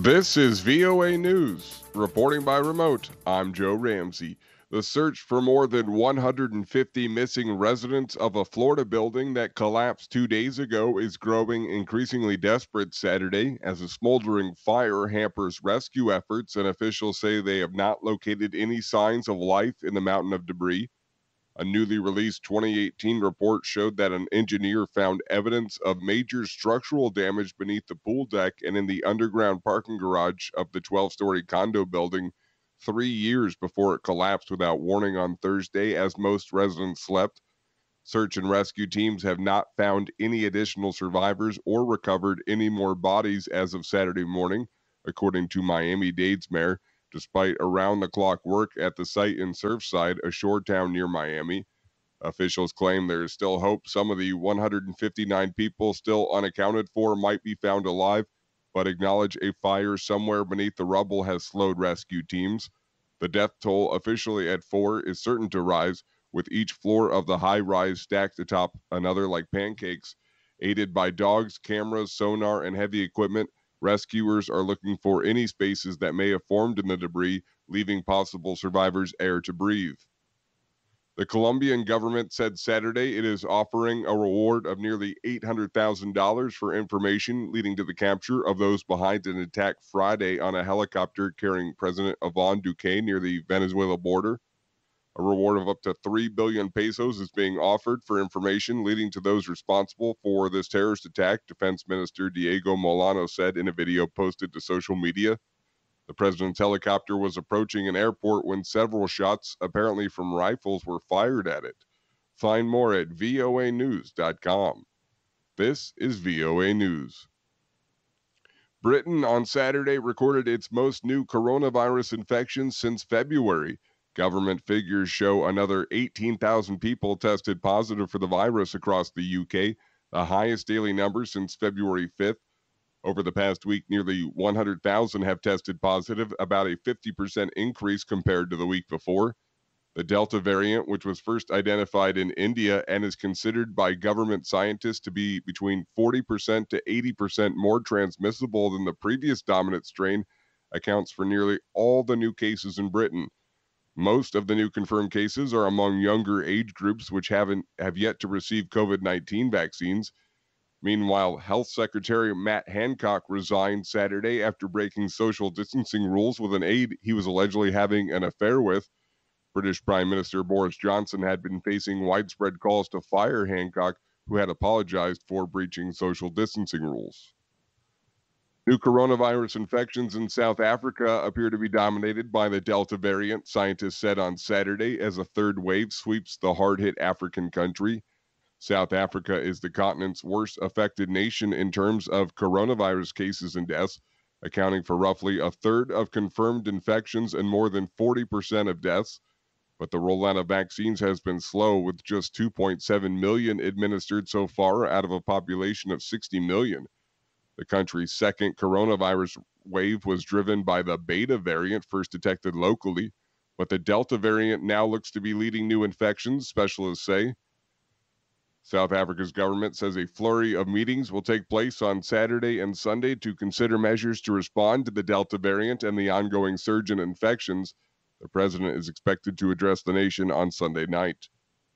This is VOA News. Reporting by remote, I'm Joe Ramsey. The search for more than 150 missing residents of a Florida building that collapsed 2 days ago is growing increasingly desperate Saturday as a smoldering fire hampers rescue efforts, and officials say they have not located any signs of life in the mountain of debris. A newly released 2018 report showed that an engineer found evidence of major structural damage beneath the pool deck and in the underground parking garage of the 12-story condo building 3 years before it collapsed without warning on Thursday as most residents slept. Search and rescue teams have not found any additional survivors or recovered any more bodies as of Saturday morning, according to Miami-Dade's mayor, despite around-the-clock work at the site in Surfside, a shore town near Miami. Officials claim there is still hope some of the 159 people still unaccounted for might be found alive, but acknowledge a fire somewhere beneath the rubble has slowed rescue teams. The death toll, officially at 4, is certain to rise, with each floor of the high-rise stacked atop another like pancakes. Aided by dogs, cameras, sonar, and heavy equipment, rescuers are looking for any spaces that may have formed in the debris, leaving possible survivors air to breathe. The Colombian government said Saturday it is offering a reward of nearly $800,000 for information leading to the capture of those behind an attack Friday on a helicopter carrying President Iván Duque near the Venezuela border. A reward of up to 3 billion pesos is being offered for information leading to those responsible for this terrorist attack, Defense Minister Diego Molano said in a video posted to social media. The president's helicopter was approaching an airport when several shots, apparently from rifles, were fired at it. Find more at voanews.com. This is VOA News. Britain on Saturday recorded its most new coronavirus infections since February. Government figures show another 18,000 people tested positive for the virus across the UK, the highest daily number since February 5th. Over the past week, nearly 100,000 have tested positive, about a 50% increase compared to the week before. The Delta variant, which was first identified in India and is considered by government scientists to be between 40% to 80% more transmissible than the previous dominant strain, accounts for nearly all the new cases in Britain. Most of the new confirmed cases are among younger age groups which have yet to receive COVID-19 vaccines. Meanwhile, Health Secretary Matt Hancock resigned Saturday after breaking social distancing rules with an aide he was allegedly having an affair with. British Prime Minister Boris Johnson had been facing widespread calls to fire Hancock, who had apologized for breaching social distancing rules. New coronavirus infections in South Africa appear to be dominated by the Delta variant, scientists said on Saturday, as a third wave sweeps the hard-hit African country. South Africa is the continent's worst affected nation in terms of coronavirus cases and deaths, accounting for roughly a third of confirmed infections and more than 40% of deaths. But the rollout of vaccines has been slow, with just 2.7 million administered so far out of a population of 60 million. The country's second coronavirus wave was driven by the Beta variant first detected locally, but the Delta variant now looks to be leading new infections, specialists say. South Africa's government says a flurry of meetings will take place on Saturday and Sunday to consider measures to respond to the Delta variant and the ongoing surge in infections. The president is expected to address the nation on Sunday night.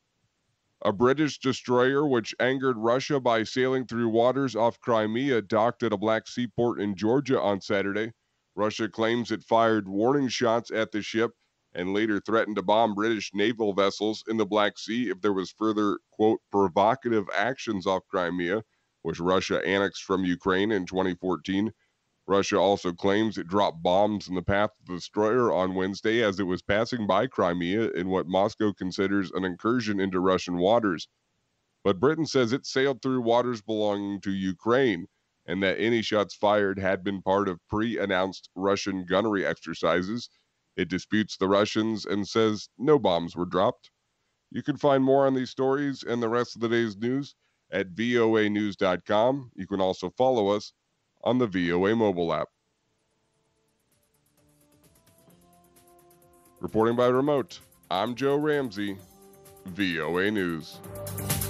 A British destroyer which angered Russia by sailing through waters off Crimea docked at a Black Sea port in Georgia on Saturday. Russia claims it fired warning shots at the ship and later threatened to bomb British naval vessels in the Black Sea if there was further, quote, provocative actions off Crimea, which Russia annexed from Ukraine in 2014. Russia also claims it dropped bombs in the path of the destroyer on Wednesday as it was passing by Crimea in what Moscow considers an incursion into Russian waters. But Britain says it sailed through waters belonging to Ukraine and that any shots fired had been part of pre-announced Russian gunnery exercises. It disputes the Russians and says no bombs were dropped. You can find more on these stories and the rest of the day's news at voanews.com. You can also follow us on the VOA mobile app. Reporting by remote, I'm Joe Ramsey, VOA News.